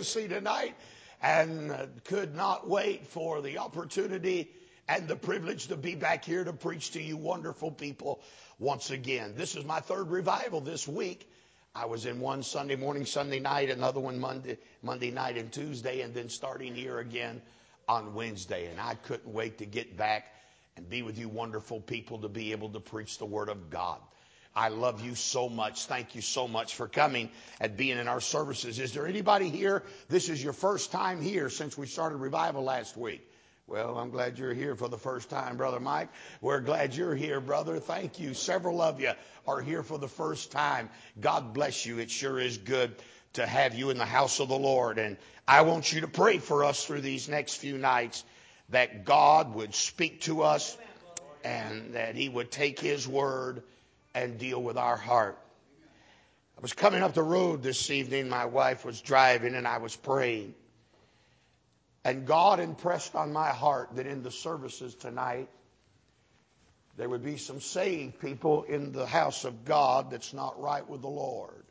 See tonight, and could not wait for the opportunity and the privilege to be back here to preach to you wonderful people once again. This is my third revival this week. I was in one Sunday morning, Sunday night, another one Monday night and Tuesday, and then starting here again on Wednesday. And I couldn't wait to get back and be with you wonderful people to be able to preach the Word of God. I love you so much. Thank you so much for coming and being in our services. Is there anybody here? This is your first time here since we started revival last week. Well, I'm glad you're here for the first time, Brother Mike. We're glad you're here, brother. Thank you. Several of you are here for the first time. God bless you. It sure is good to have you in the house of the Lord. And I want you to pray for us through these next few nights that God would speak to us and that He would take His word and deal with our heart. I was coming up the road this evening. My wife was driving and I was praying. And God impressed on my heart that in the services tonight, there would be some saved people in the house of God that's not right with the Lord.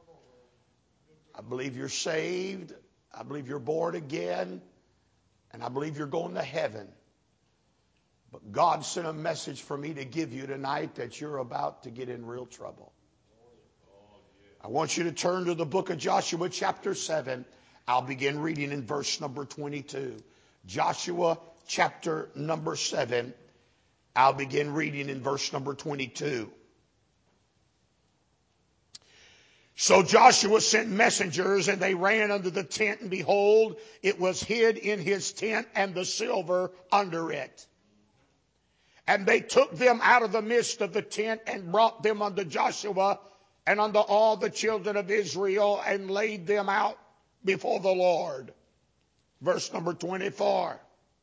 I believe you're saved. I believe you're born again. And I believe you're going to heaven. But God sent a message for me to give you tonight that you're about to get in real trouble. I want you to turn to the book of Joshua chapter 7. I'll begin reading in verse number 22. Joshua chapter number 7. I'll begin reading in verse number 22. So Joshua sent messengers, and they ran unto the tent, and behold, it was hid in his tent, and the silver under it. And they took them out of the midst of the tent and brought them unto Joshua and unto all the children of Israel and laid them out before the Lord. Verse number 24.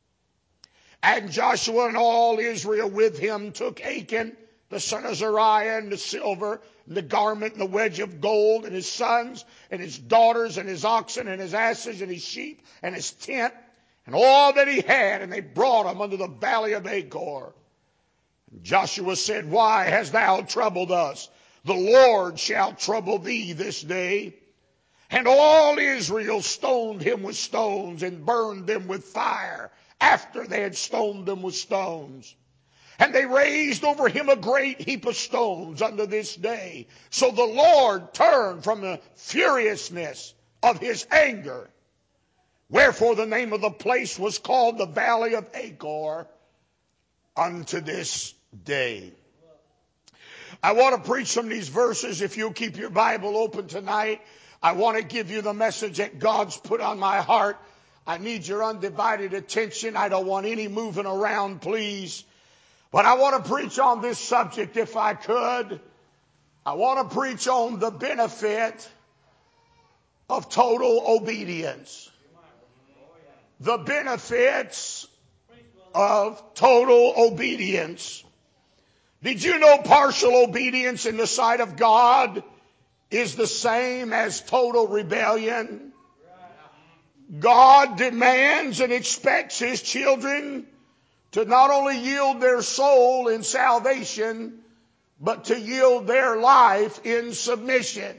And Joshua and all Israel with him took Achan, the son of Zariah, and the silver, and the garment, and the wedge of gold, and his sons, and his daughters, and his oxen, and his asses, and his sheep, and his tent, and all that he had, and they brought them unto the valley of Achor. Joshua said, Why hast thou troubled us? The Lord shall trouble thee this day. And all Israel stoned him with stones and burned them with fire after they had stoned them with stones. And they raised over him a great heap of stones unto this day. So the Lord turned from the furiousness of his anger. Wherefore the name of the place was called the Valley of Achor unto this day. I want to preach some of these verses. If you'll keep your Bible open tonight, I want to give you the message that God's put on my heart. I need your undivided attention. I don't want any moving around, please. But I want to preach on this subject if I could. I want to preach on the benefit of total obedience. The benefits of total obedience. Did you know partial obedience in the sight of God is the same as total rebellion? God demands and expects His children to not only yield their soul in salvation, but to yield their life in submission.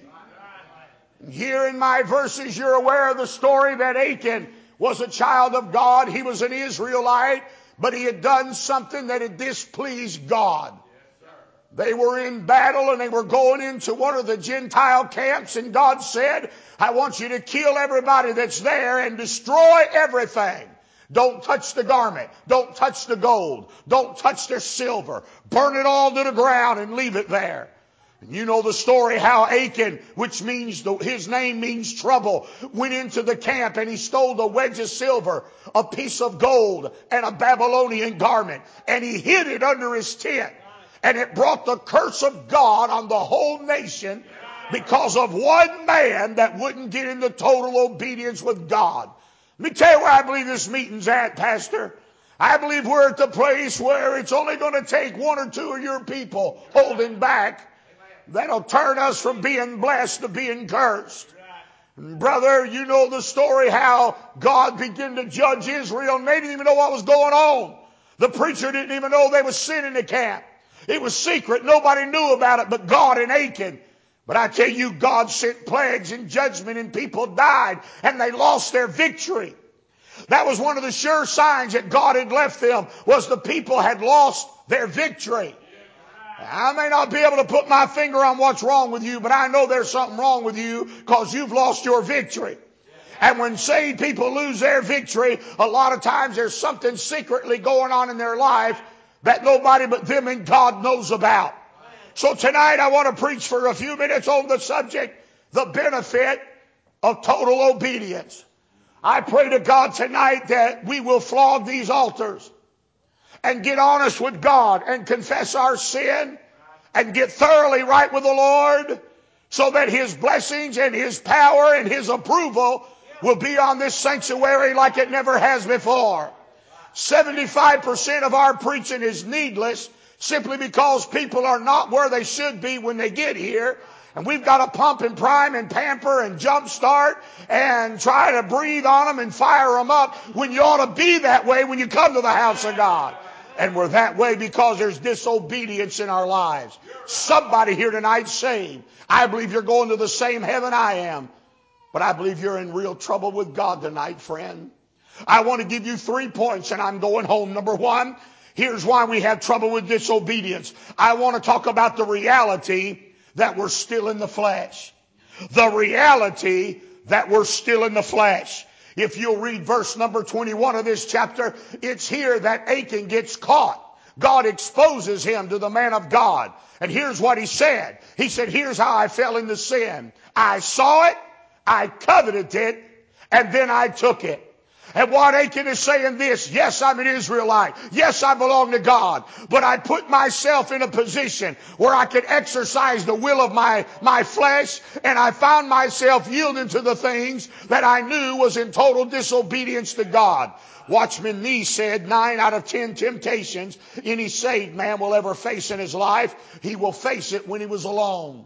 Here in my verses, you're aware of the story that Achan was a child of God. He was an Israelite, but he had done something that had displeased God. They were in battle and they were going into one of the Gentile camps, and God said, I want you to kill everybody that's there and destroy everything. Don't touch the garment. Don't touch the gold. Don't touch their silver. Burn it all to the ground and leave it there. And you know the story how Achan, which means his name means trouble, went into the camp and he stole a wedge of silver, a piece of gold, and a Babylonian garment. And he hid it under his tent. And it brought the curse of God on the whole nation because of one man that wouldn't get into total obedience with God. Let me tell you where I believe this meeting's at, Pastor. I believe we're at the place where it's only going to take one or two of your people holding back that'll turn us from being blessed to being cursed. And brother, you know the story how God began to judge Israel and they didn't even know what was going on. The preacher didn't even know there was sin in the camp. It was secret. Nobody knew about it but God and Achan. But I tell you, God sent plagues and judgment and people died and they lost their victory. That was one of the sure signs that God had left them, was the people had lost their victory. I may not be able to put my finger on what's wrong with you, but I know there's something wrong with you because you've lost your victory. And when saved people lose their victory, a lot of times there's something secretly going on in their life that nobody but them and God knows about. So tonight I want to preach for a few minutes on the subject, the benefit of total obedience. I pray to God tonight that we will flog these altars and get honest with God and confess our sin and get thoroughly right with the Lord so that His blessings and His power and His approval will be on this sanctuary like it never has before. 75% of our preaching is needless simply because people are not where they should be when they get here. And we've got to pump and prime and pamper and jumpstart and try to breathe on them and fire them up when you ought to be that way when you come to the house of God. And we're that way because there's disobedience in our lives. Somebody here tonight saved. I believe you're going to the same heaven I am. But I believe you're in real trouble with God tonight, friend. I want to give you 3 points and I'm going home. Number one, here's why we have trouble with disobedience. I want to talk about the reality that we're still in the flesh. The reality that we're still in the flesh. If you'll read verse number 21 of this chapter, it's here that Achan gets caught. God exposes him to the man of God. And here's what he said. He said, here's how I fell into sin. I saw it, I coveted it, and then I took it. And what Achan is saying this, yes, I'm an Israelite. Yes, I belong to God. But I put myself in a position where I could exercise the will of my flesh. And I found myself yielding to the things that I knew was in total disobedience to God. Watchman Nee said 9 out of 10 temptations any saved man will ever face in his life, he will face it when he was alone.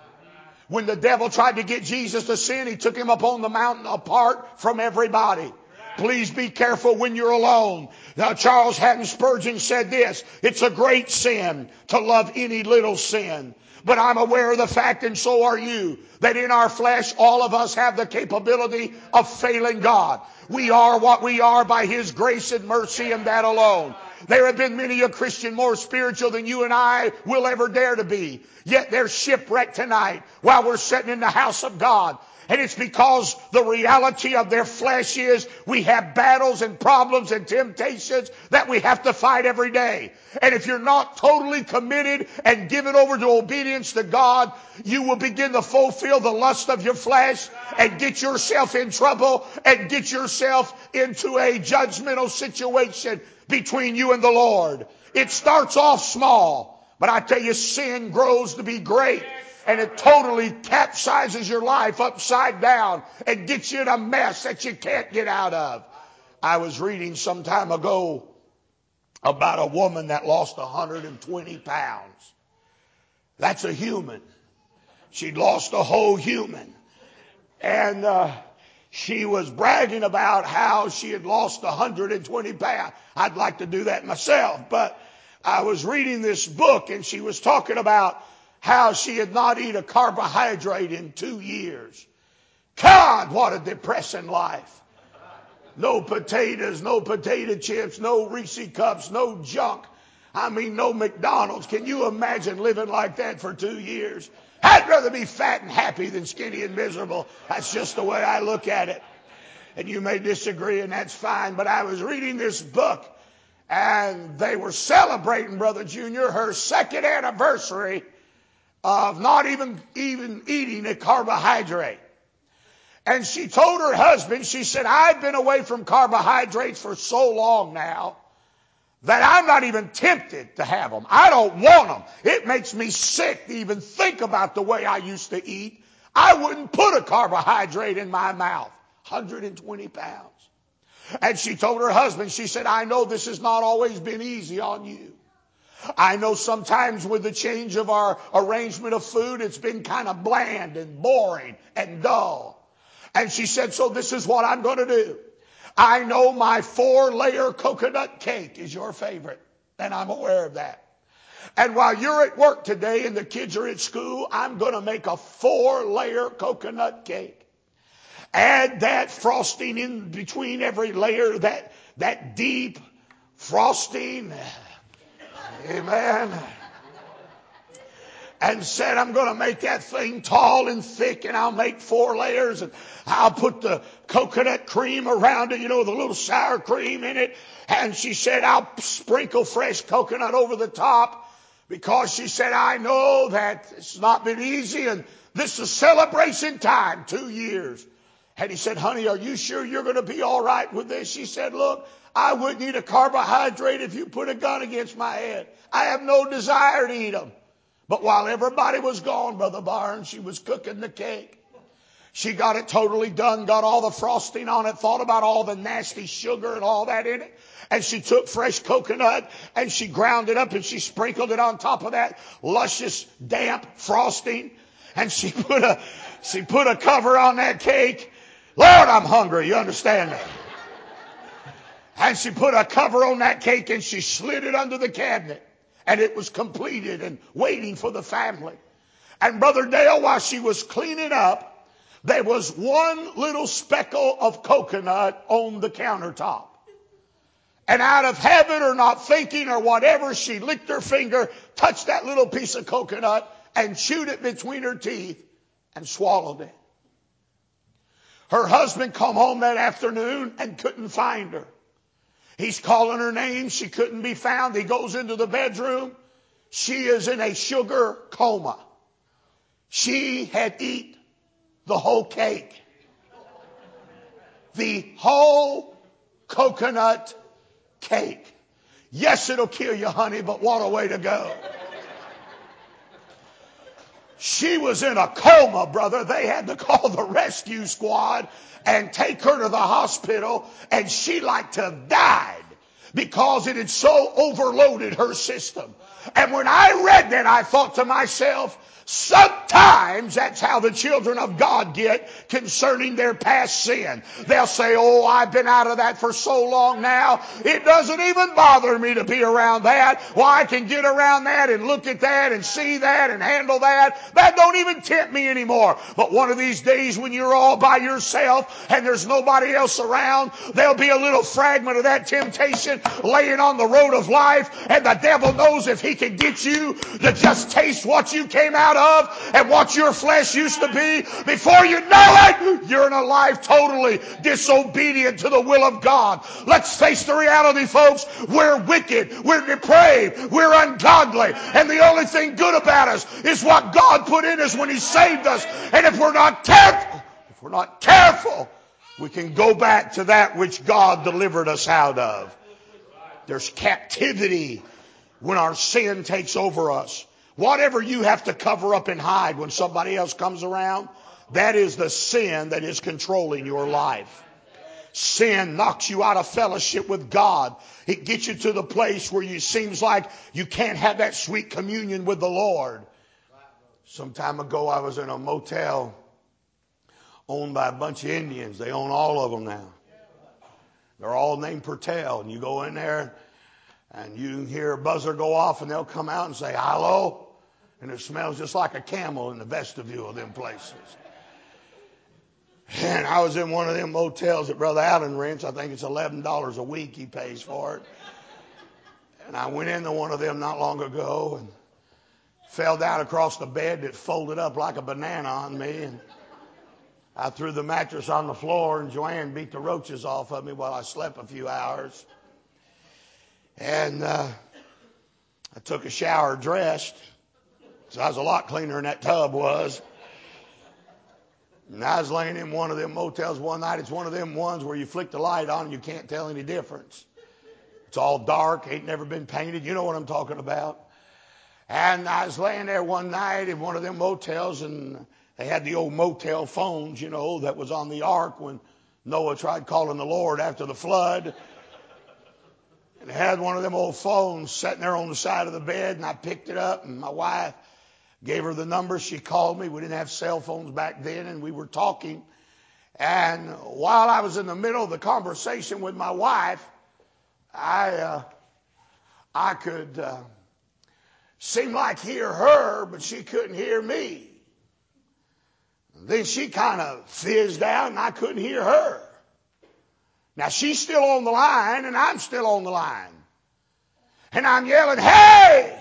When the devil tried to get Jesus to sin, he took him up on the mountain apart from everybody. Please be careful when you're alone. Now, Charles Haddon Spurgeon said this, it's a great sin to love any little sin. But I'm aware of the fact, and so are you, that in our flesh, all of us have the capability of failing God. We are what we are by His grace and mercy, and that alone. There have been many a Christian more spiritual than you and I will ever dare to be. Yet they're shipwrecked tonight while we're sitting in the house of God. And it's because the reality of their flesh is we have battles and problems and temptations that we have to fight every day. And if you're not totally committed and given over to obedience to God, you will begin to fulfill the lust of your flesh and get yourself in trouble and get yourself into a judgmental situation between you and the Lord. It starts off small, but I tell you, sin grows to be great. And it totally capsizes your life upside down and gets you in a mess that you can't get out of. I was reading some time ago about a woman that lost 120 pounds. That's a human. She'd lost a whole human. And she was bragging about how she had lost 120 pounds. I'd like to do that myself. But I was reading this book and she was talking about how she had not eaten a carbohydrate in 2 years. God, what a depressing life. No potatoes, no potato chips, no Reese cups, no junk. I mean, no McDonald's. Can you imagine living like that for 2 years? I'd rather be fat and happy than skinny and miserable. That's just the way I look at it. And you may disagree, and that's fine. But I was reading this book, and they were celebrating, Brother Junior, her second anniversary of not even eating a carbohydrate. And she told her husband, she said, I've been away from carbohydrates for so long now that I'm not even tempted to have them. I don't want them. It makes me sick to even think about the way I used to eat. I wouldn't put a carbohydrate in my mouth. 120 pounds. And she told her husband, she said, I know this has not always been easy on you. I know sometimes with the change of our arrangement of food, it's been kind of bland and boring and dull. And she said, so this is what I'm going to do. I know my 4-layer coconut cake is your favorite, and I'm aware of that. And while you're at work today and the kids are at school, I'm going to make a 4-layer coconut cake. Add that frosting in between every layer, that deep frosting. Amen. And said, I'm going to make that thing tall and thick, and I'll make 4 layers, and I'll put the coconut cream around it, the little sour cream in it. And she said, I'll sprinkle fresh coconut over the top, because she said, I know that it's not been easy, and this is celebration time, 2 years. And he said, honey, are you sure you're going to be all right with this? She said, look, I wouldn't eat a carbohydrate if you put a gun against my head. I have no desire to eat them. But while everybody was gone, Brother Barnes, she was cooking the cake. She got it totally done, got all the frosting on it, thought about all the nasty sugar and all that in it. And she took fresh coconut and she ground it up and she sprinkled it on top of that luscious, damp frosting. And she put a cover on that cake. Lord, I'm hungry. You understand that? And she put a cover on that cake and she slid it under the cabinet. And it was completed and waiting for the family. And Brother Dale, while she was cleaning up, there was one little speckle of coconut on the countertop. And out of habit or not thinking or whatever, she licked her finger, touched that little piece of coconut, and chewed it between her teeth and swallowed it. Her husband come home that afternoon and couldn't find her. He's calling her name. She couldn't be found. He goes into the bedroom. She is in a sugar coma. She had eaten the whole cake. The whole coconut cake. Yes, it'll kill you, honey, but what a way to go. She was in a coma, brother. They had to call the rescue squad and take her to the hospital, and she like to have died because it had so overloaded her system. And when I read that, I thought to myself, sometimes that's how the children of God get concerning their past sin. They'll say, oh, I've been out of that for so long now, it doesn't even bother me to be around that. Well, I can get around that and look at that and see that and handle that. That don't even tempt me anymore. But one of these days when you're all by yourself and there's nobody else around, there'll be a little fragment of that temptation laying on the road of life, and the devil knows if he can get you to just taste what you came out of and what your flesh used to be, before you know it, you're in a life totally disobedient to the will of God. Let's face the reality, folks. We're wicked, we're depraved, we're ungodly, and the only thing good about us is what God put in us when He saved us. And if we're not careful, we can go back to that which God delivered us out of. There's captivity when our sin takes over us. Whatever you have to cover up and hide when somebody else comes around, that is the sin that is controlling your life. Sin knocks you out of fellowship with God. It gets you to the place where it seems like you can't have that sweet communion with the Lord. Some time ago, I was in a motel owned by a bunch of Indians. They own all of them now. They're all named Pertel. And you go in there and you can hear a buzzer go off and they'll come out and say, hello. And it smells just like a camel in the vestibule of them places. And I was in one of them motels that Brother Allen rents. I think it's $11 a week he pays for it. And I went into one of them not long ago and fell down across the bed that folded up like a banana on me. And I threw the mattress on the floor and Joanne beat the roaches off of me while I slept a few hours. And I took a shower dressed. So I was a lot cleaner than that tub was. And I was laying in one of them motels one night. It's one of them ones where you flick the light on and you can't tell any difference. It's all dark, ain't never been painted. You know what I'm talking about. And I was laying there one night in one of them motels, and they had the old motel phones, that was on the ark when Noah tried calling the Lord after the flood. And they had one of them old phones sitting there on the side of the bed, and I picked it up, and my wife gave her the number. She called me. We didn't have cell phones back then, and we were talking. And while I was in the middle of the conversation with my wife, I could seemed like hear her, but she couldn't hear me. Then she kind of fizzed out and I couldn't hear her. Now she's still on the line and I'm still on the line. And I'm yelling, hey!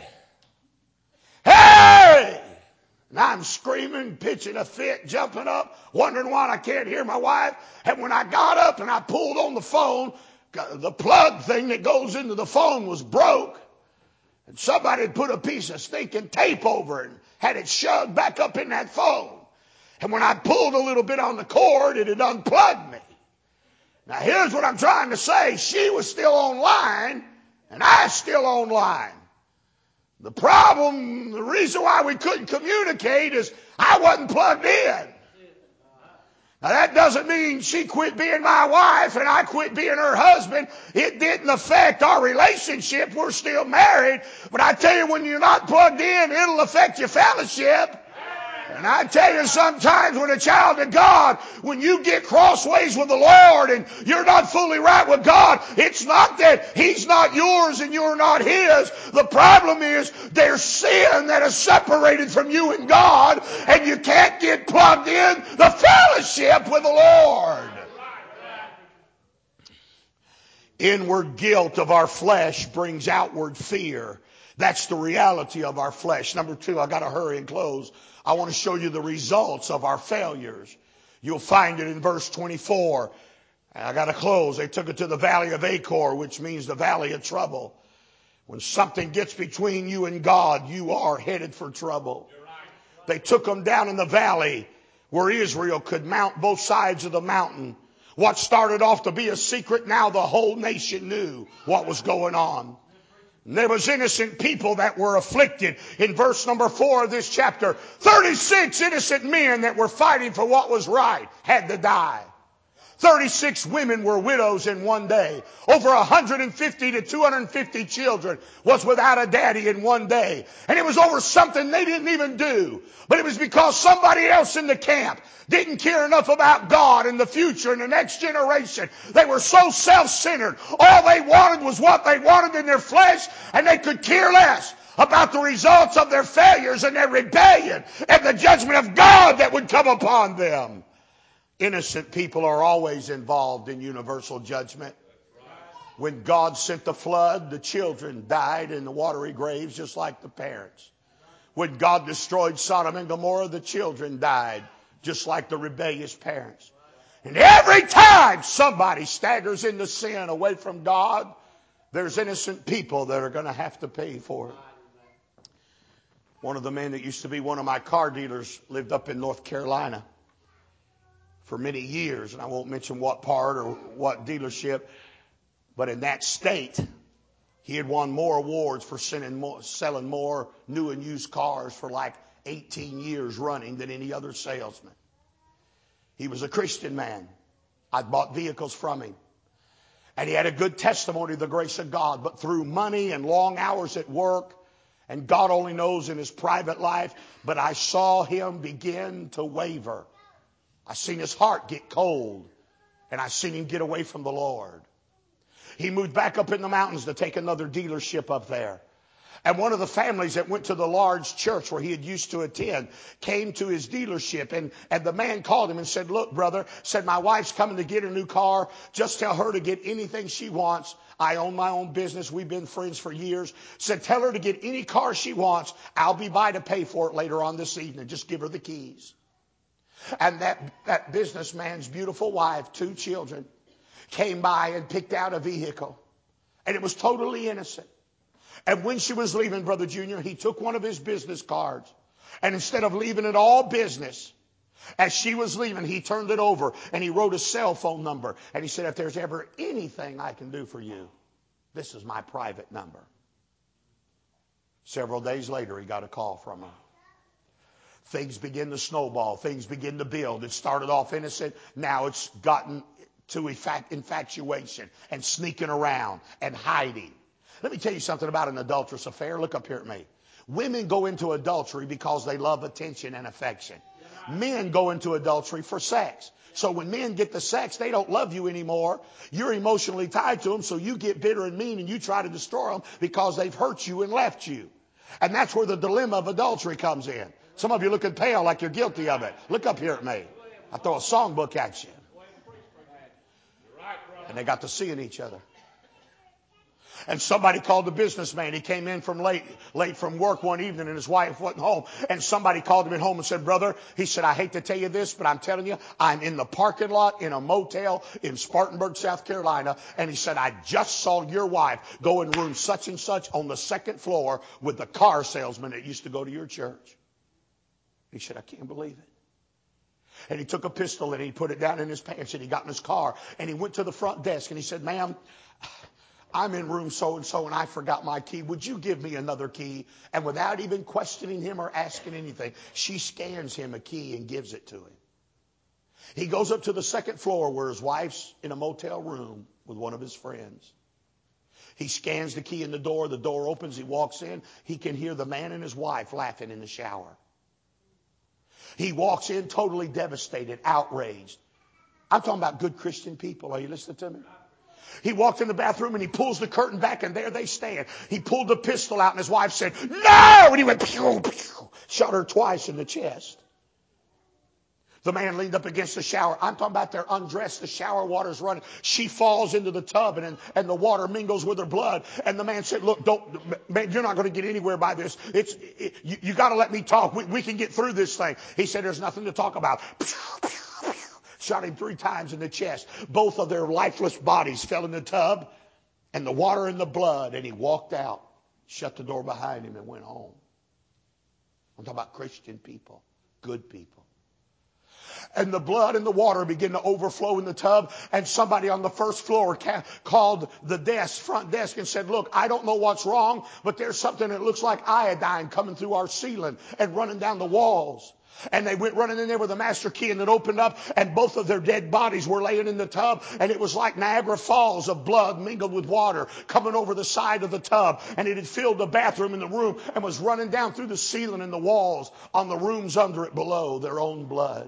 Hey! And I'm screaming, pitching a fit, jumping up, wondering why I can't hear my wife. And when I got up and I pulled on the phone, the plug thing that goes into the phone was broke. And somebody had put a piece of stinking tape over it and had it shoved back up in that phone. And when I pulled a little bit on the cord, it had unplugged me. Now here's what I'm trying to say. She was still online and I was still online. The problem, the reason why we couldn't communicate is I wasn't plugged in. Now that doesn't mean she quit being my wife and I quit being her husband. It didn't affect our relationship. We're still married. But I tell you, when you're not plugged in, it'll affect your fellowship. And I tell you, sometimes when a child of God, when you get crossways with the Lord and you're not fully right with God, it's not that He's not yours and you're not His. The problem is there's sin that is separated from you and God, and you can't get plugged in the fellowship with the Lord. Inward guilt of our flesh brings outward fear. That's the reality of our flesh. Number two, I got to hurry and close. I want to show you the results of our failures. You'll find it in verse 24. I got to close. They took it to the valley of Achor, which means the valley of trouble. When something gets between you and God, you are headed for trouble. They took them down in the valley where Israel could mount both sides of the mountain. What started off to be a secret, now the whole nation knew what was going on. And there was innocent people that were afflicted. In verse number 4 of this chapter, 36 innocent men that were fighting for what was right had to die. 36 women were widows in one day. Over 150 to 250 children was without a daddy in one day. And it was over something they didn't even do. But it was because somebody else in the camp didn't care enough about God and the future and the next generation. They were so self-centered. All they wanted was what they wanted in their flesh, and they could care less about the results of their failures and their rebellion and the judgment of God that would come upon them. Innocent people are always involved in universal judgment. When God sent the flood, the children died in the watery graves just like the parents. When God destroyed Sodom and Gomorrah, the children died just like the rebellious parents. And every time somebody staggers into sin away from God, there's innocent people that are going to have to pay for it. One of the men that used to be one of my car dealers lived up in North Carolina for many years, and I won't mention what part or what dealership, but in that state, he had won more awards for selling more new and used cars for like 18 years running than any other salesman. He was a Christian man. I'd bought vehicles from him. And he had a good testimony of the grace of God, but through money and long hours at work, and God only knows in his private life, but I saw him begin to waver. I seen his heart get cold, and I seen him get away from the Lord. He moved back up in the mountains to take another dealership up there. And one of the families that went to the large church where he had used to attend came to his dealership, and the man called him and said, look, brother, said, my wife's coming to get a new car. Just tell her to get anything she wants. I own my own business. We've been friends for years. Said, tell her to get any car she wants. I'll be by to pay for it later on this evening. Just give her the keys. And that businessman's beautiful wife, 2 children, came by and picked out a vehicle. And it was totally innocent. And when she was leaving, Brother Junior, he took one of his business cards. And instead of leaving it all business, as she was leaving, he turned it over and he wrote a cell phone number. And he said, if there's ever anything I can do for you, this is my private number. Several days later, he got a call from her. Things begin to snowball. Things begin to build. It started off innocent. Now it's gotten to infatuation and sneaking around and hiding. Let me tell you something about an adulterous affair. Look up here at me. Women go into adultery because they love attention and affection. Men go into adultery for sex. So when men get the sex, they don't love you anymore. You're emotionally tied to them, so you get bitter and mean and you try to destroy them because they've hurt you and left you. And that's where the dilemma of adultery comes in. Some of you looking pale like you're guilty of it. Look up here at me. I throw a songbook at you. And they got to seeing each other. And somebody called the businessman. He came in from late from work one evening and his wife wasn't home. And somebody called him in home and said, brother, he said, I hate to tell you this, but I'm telling you, I'm in the parking lot in a motel in Spartanburg, South Carolina. And he said, I just saw your wife go in room such and such on the second floor with the car salesman that used to go to your church. He said, I can't believe it. And he took a pistol and he put it down in his pants and he got in his car and he went to the front desk and he said, ma'am, I'm in room so-and-so and I forgot my key. Would you give me another key? And without even questioning him or asking anything, she scans him a key and gives it to him. He goes up to the second floor where his wife's in a motel room with one of his friends. He scans the key in the door opens, he walks in. He can hear the man and his wife laughing in the shower. He walks in totally devastated, outraged. I'm talking about good Christian people. Are you listening to me? He walked in the bathroom and he pulls the curtain back and there they stand. He pulled the pistol out and his wife said, no! And he went, pew, pew, shot her twice in the chest. The man leaned up against the shower. I'm talking about they're undressed. The shower water's running. She falls into the tub and the water mingles with her blood. And the man said, look, man, you're not going to get anywhere by this. You got to let me talk. We can get through this thing. He said, there's nothing to talk about. Shot him 3 times in the chest. Both of their lifeless bodies fell in the tub and the water and the blood. And he walked out, shut the door behind him and went home. I'm talking about Christian people, good people. And the blood and the water began to overflow in the tub. And somebody on the first floor called the front desk and said, look, I don't know what's wrong, but there's something that looks like iodine coming through our ceiling and running down the walls. And they went running in there with a master key and it opened up and both of their dead bodies were laying in the tub. And it was like Niagara Falls of blood mingled with water coming over the side of the tub. And it had filled the bathroom in the room and was running down through the ceiling and the walls on the rooms under it below, their own blood.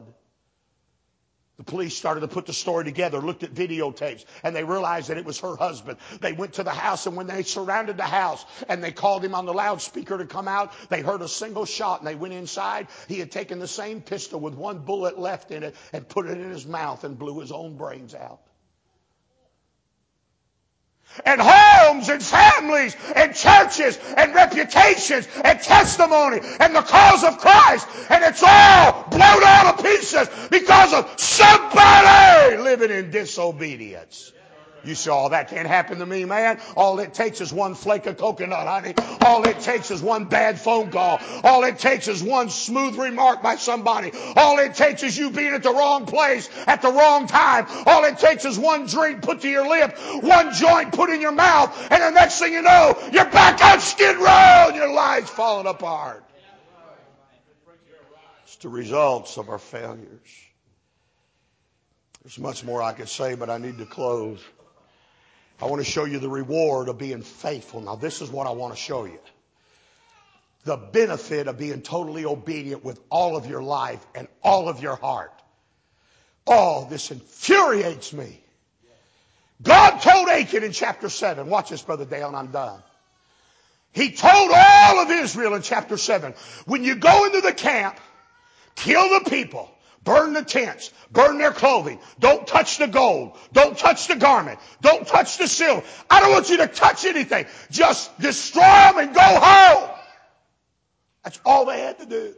The police started to put the story together, looked at videotapes, and they realized that it was her husband. They went to the house, and when they surrounded the house and they called him on the loudspeaker to come out, they heard a single shot, and they went inside. He had taken the same pistol with one bullet left in it and put it in his mouth and blew his own brains out. And homes and families and churches and reputations and testimony and the cause of Christ. And it's all blown all to pieces because of somebody living in disobedience. You say, oh, that can't happen to me, man. All it takes is one flake of coconut, honey. All it takes is one bad phone call. All it takes is one smooth remark by somebody. All it takes is you being at the wrong place at the wrong time. All it takes is one drink put to your lip, one joint put in your mouth, and the next thing you know, you're back on Skid Row and your life's falling apart. It's the results of our failures. There's much more I could say, but I need to close. I want to show you the reward of being faithful. Now, this is what I want to show you. The benefit of being totally obedient with all of your life and all of your heart. Oh, this infuriates me. God told Achan in chapter 7. Watch this, Brother Dale, and I'm done. He told all of Israel in chapter 7, when you go into the camp, kill the people. Burn the tents. Burn their clothing. Don't touch the gold. Don't touch the garment. Don't touch the silver. I don't want you to touch anything. Just destroy them and go home. That's all they had to do.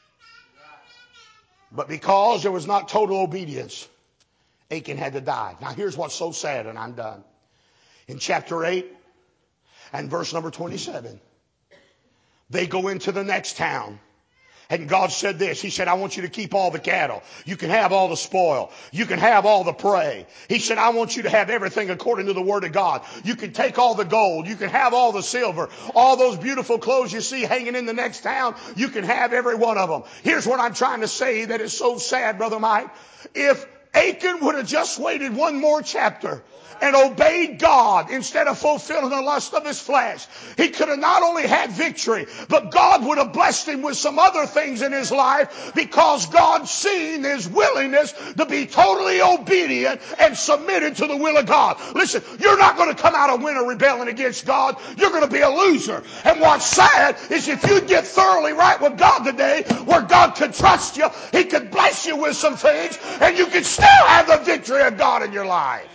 But because there was not total obedience, Achan had to die. Now here's what's so sad, and I'm done. In chapter 8 and verse number 27, they go into the next town. And God said this. He said, I want you to keep all the cattle. You can have all the spoil. You can have all the prey. He said, I want you to have everything according to the word of God. You can take all the gold. You can have all the silver. All those beautiful clothes you see hanging in the next town, you can have every one of them. Here's what I'm trying to say that is so sad, Brother Mike. If Achan would have just waited one more chapter and obeyed God instead of fulfilling the lust of his flesh, he could have not only had victory, but God would have blessed him with some other things in his life, because God seen his willingness to be totally obedient and submitted to the will of God. Listen, you're not going to come out of winter rebelling against God. You're going to be a loser. And what's sad is if you get thoroughly right with God today, where God could trust you, he could bless you with some things, and you could still have the victory of God in your life.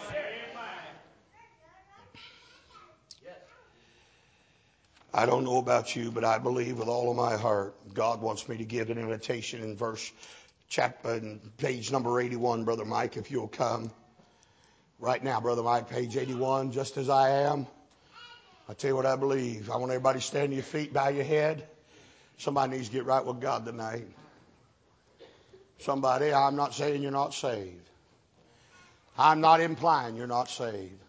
I don't know about you, but I believe with all of my heart God wants me to give an invitation in page number 81, Brother Mike, if you'll come. Right now, Brother Mike, page 81, just as I am. I tell you what I believe. I want everybody to stand to your feet, bow your head. Somebody needs to get right with God tonight. Somebody, I'm not saying you're not saved. I'm not implying you're not saved.